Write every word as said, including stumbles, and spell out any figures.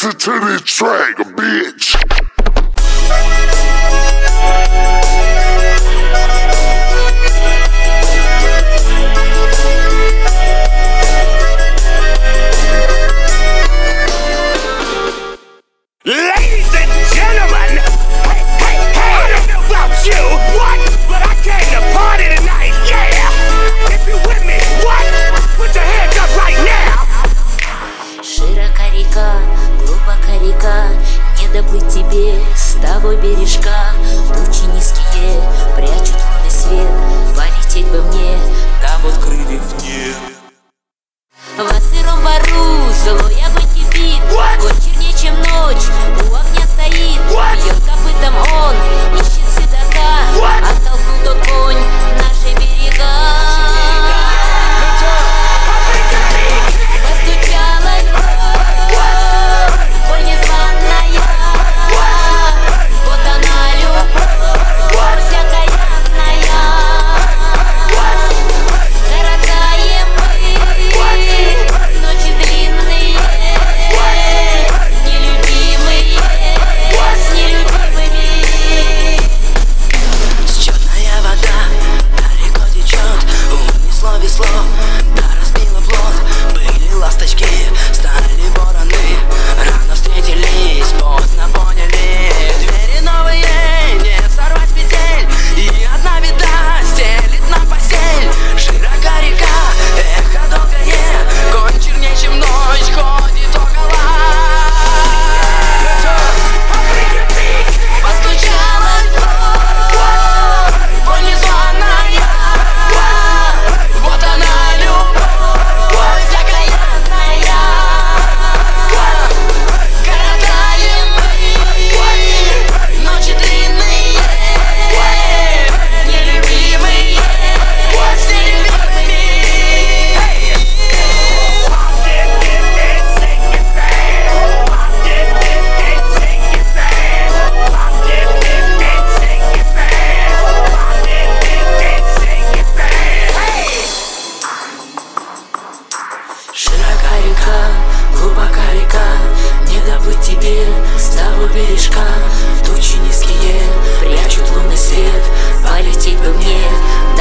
listen to this track, bitch. Ladies and gentlemen, hey, hey, hey, I don't know about you, what? But I came to party tonight, yeah! If you with me, what? Put your hands up right now! Широка река, глубока река, не доплыть тебе с того бережка. Тучи низкие прячут лунный свет, полететь бы мне, да вот крыльев нет. В сыром бару злой огонь кипит, огонь чернее, чем ночь, у огня стоит. Бьет копытом он, ищет седока, оттолкнул тот конь наши берега. Постучалась боль незваная, вот она любовь окаянная. Коротаем мы ночи длинные, нелюбимые с нелюбимыми. Счетная вода далеко течет, унесло весло, да разбило плот. Были ласточки, стали вороны, рано встретились, поздно поняли. Двери новые, не сорвать петель, и одна беда стелит нам постель. Широка река, эхо долгое, конь чернее, чем ночь, ходит около. Постучалась боль незваная, вот она любовь окаянная. Коротаем мы ночи длинные, нелюбимые с нелюбимыми. Широка река, глубока река, не доплыть тебе с того бережка. Тучи низкие прячут лунный свет, полететь бы мне,